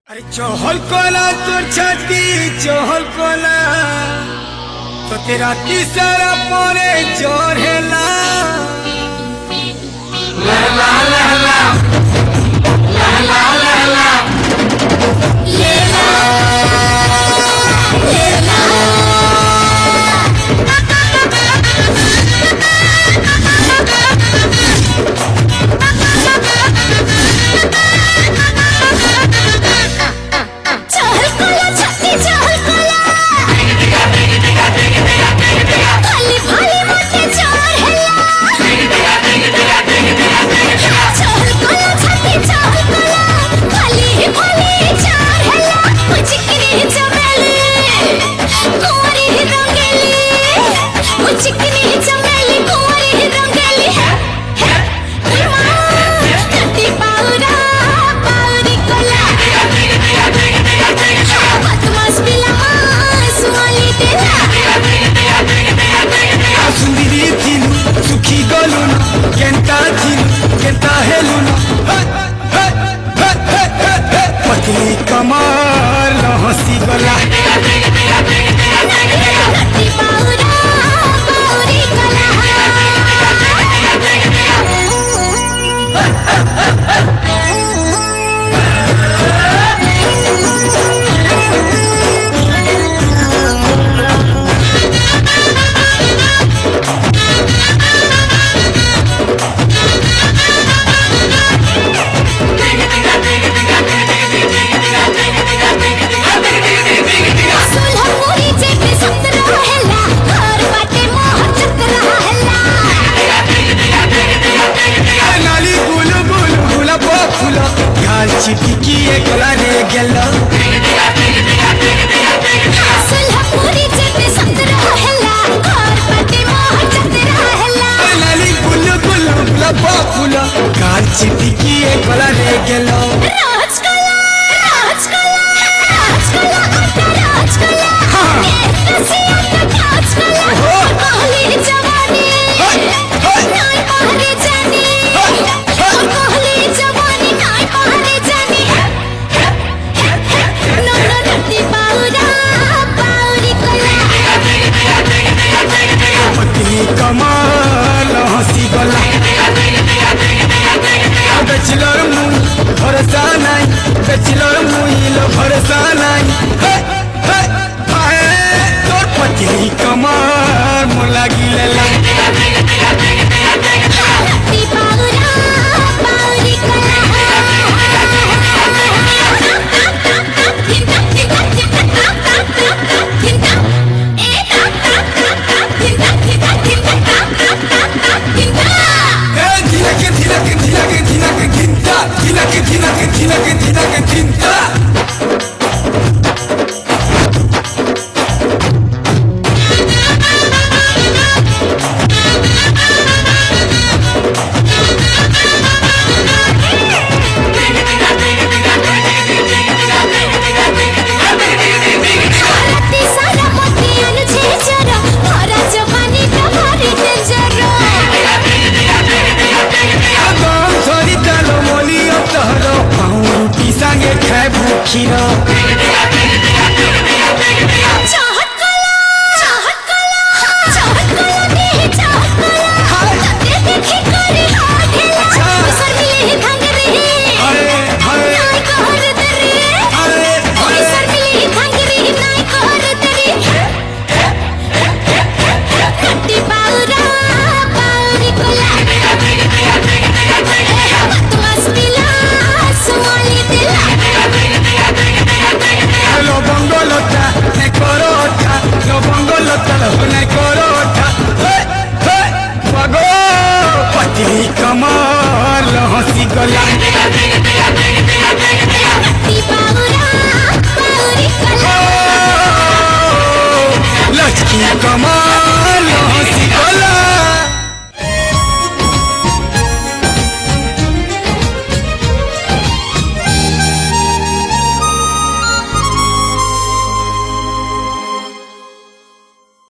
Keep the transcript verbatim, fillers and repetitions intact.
अरे चहल कोला तोर छाती चहल कोला तो तेरा तीसरा पोरे चढ़ेला लहला लहला लहला लहला लेला लेला कमर हंसी गला चिपकी गला रे गेलो सुलहपुरी जेते संतरा हल्ला घर पटे मोह चतरा हल्ला लाली गुल गुल लबा फूल गाल चिपकी गला रे गेलो राजकला राजकला राजकला राजकला कैसे राजकला कहली जवानी नाय पहरे जानी कहली जवानी नाय पहरे कमाल हंसी गला बेचलर मुई भरोसा नहीं बेचलर मुई लो भरोसा नहीं तोर पति कमाल मोला गिलेला खीरा चाहत कला चाहत कला चाहत कला दे चाहत कला ते देखी करे हाथ सर मिले भांग रे अरे अरे नाय कहर दरे अरे अरे सर मिले भांग रे नाय कहर दरे कट्टी पाउरा पाउरी कोला मत मस्तिला सुमाली दिला lo bongolota ne corota lo bongolota lo ne corota hey hey pago pati kamal hasi gala